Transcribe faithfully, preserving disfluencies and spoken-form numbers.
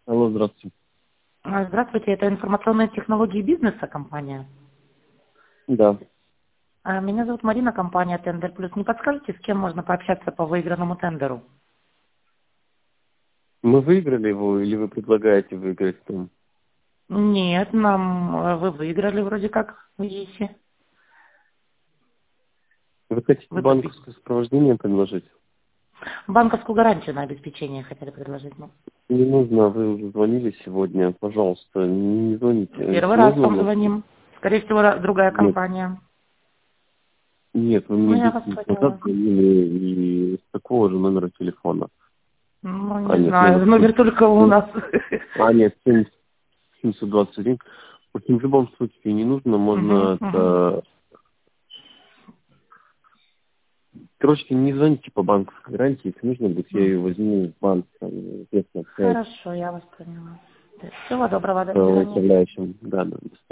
Алло, здравствуйте. А, Здравствуйте, это информационные технологии бизнеса компания. Да. А, Меня зовут Марина, компания Тендер Плюс. Не подскажете, с кем можно пообщаться по выигранному тендеру? Мы выиграли его или вы предлагаете выиграть там? Нет, нам э, вы выиграли вроде как в ЕСе. Вы хотите Вы победили. банковское сопровождение предложить? Банковскую гарантию на обеспечение хотели предложить. Ну, Не нужно, вы уже звонили сегодня, пожалуйста, не, не звоните. первый Если раз нужно, вам может, звоним. Скорее всего, ра- другая нет, компания. нет, вы Ну, мне я вас десять минут назад поняла. звонили и с такого же номера телефона. Ну, А, не нет, знаю, номер... номер только у нас. А, нет, семьсот двадцать один. В общем, в любом случае не нужно, Мгм, можно мгм. это... Короче, не звоните по банковской гарантии, если нужно будет, я М. ее возьму в банк, там, известно, Хорошо, я вас поняла. Всего доброго, до э, свидания. управляющим, да, да.